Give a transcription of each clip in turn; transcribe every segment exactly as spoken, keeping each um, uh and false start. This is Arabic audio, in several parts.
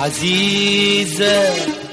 عزيزة.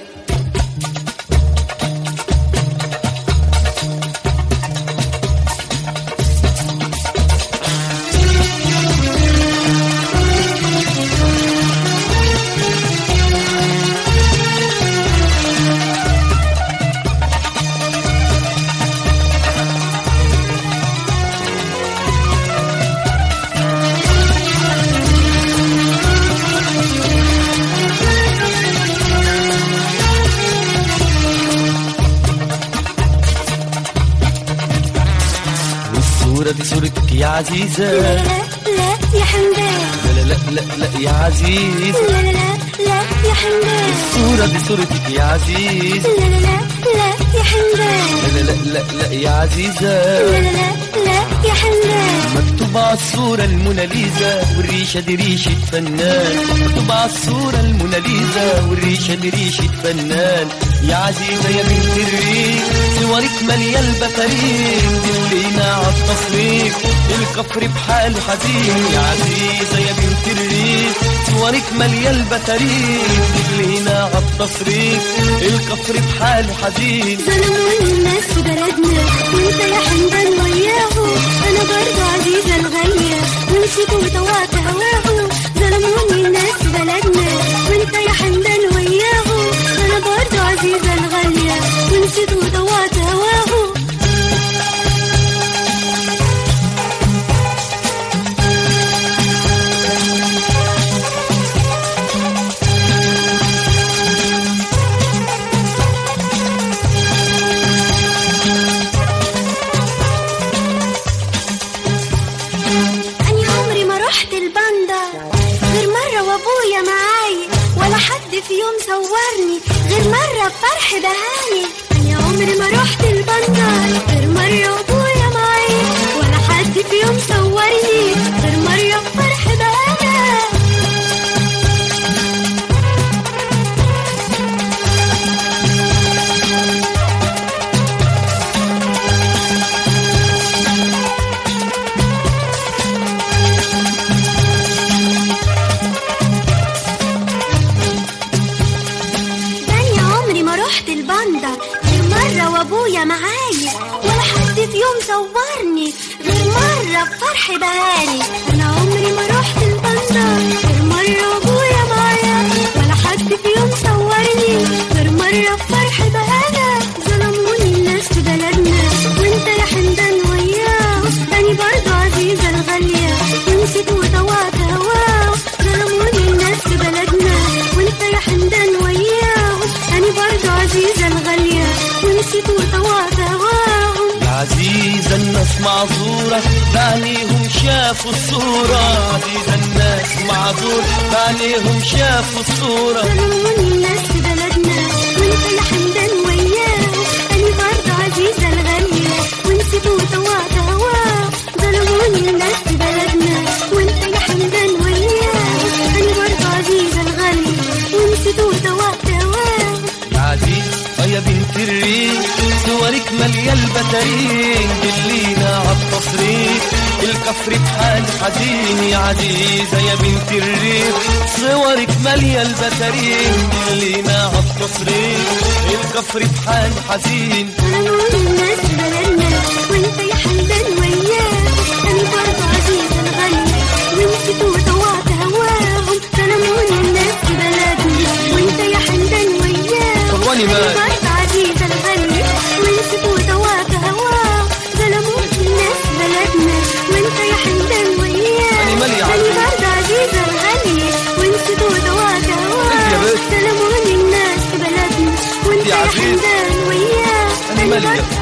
دي صورتك يا عزيزة. لا لا لا يا حمدان. لا لا لا لا يا عزيزة. لا لا لا لا يا حمدان. الصورة دي صورتك يا عزيزة. لا لا لا لا يا حمدان. لا لا لا لا يا عزيزة. لا لا لا لا يا حمدان. مكتوب على الصورة الموناليزا والريشة دي ريشة فنان. مكتوب على الصورة الموناليزا والريشة دي ريشة فنان. يا عزيزة يا بنت الريف صورك مالية البكارين دلينا عالتصريف الكفر بحاله حزين. يا عزيزة يا بنت الريف صورك مالية البكارين دلينا عالتصريف الكفر بحاله حزين. ظلموني الناس في بلدنا وانت يا حمدان وياهم. انا برضه عزيزة الغالية ونسيت وطوعت هواهم. ظلموني الناس في بلدنا وانت يا حمدان وياهم. انا برضه عزيزة الغالية ونسيت وطوعت هواهم. وابويا معايا ولا حد في يوم صورني غير مرة بفرح دهاني. أنا عمري ما رحت البندر غير مرة وابويا معايا ولا حد في يوم صورني غير مرة بفرح دهاني. وابويا معايا ولا حد في يوم صورني غير مرة بفرح دهاني. انا عمري ما رحت البندر غير مرة وابويا معايا ولا حد في يوم صورني غير مرة بفرح دهاني. ظلموني الناس في بلدنا وانت يا حمدان وياهم. تاني برضه عزيزة الغالية ونسيت وطوعت هواهم. ظلموني الناس في بلدنا وانت يا حمدان وياهم. تاني برضه عزيزة الغالية ونسيت وطوعت هواهم. يا عزيزة الناس معذورة بعينيهم شافوا الصورة. عزيزة الناس معذورة بعينيهم شافوا الصورة. ظلموني الناس في بلدنا وانت يا حمدان وياهم. أنا برضه عزيزة الغالية ونسيت وطوعت هواهم. ظلموني الناس في بلدنا وانت يا حمدان وياهم. أنا برضه عزيزة الغالية ونسيت وطوعت هواهم. يا عزيزة يا بنت الريف صورك مالية البتارين دلينا عالتصريف الكفر بحال حزين. يا عزيزة يا بنت الريف صورك مالية البتارين دلينا عالتصريف الكفر بحال حزين. ظلموني الناس في بلدنا وانت يا حمدان وياهم. أنا برضه عزيزة الغالية ونسيت وطوعت هواهم. ظلموني الناس في بلدنا وانت يا حمدان وياهم. طواني مالك عزيزة الغالية ونسيت وطوعت هواهم. ظلموني الناس في بلدنا وانت يا حمدان وياهم. أنا برضه عزيزة الغالية ونسيت وطوعت هواهم. ظلموني الناس في بلدنا وانت يا حمدان وياهم. أنا برضه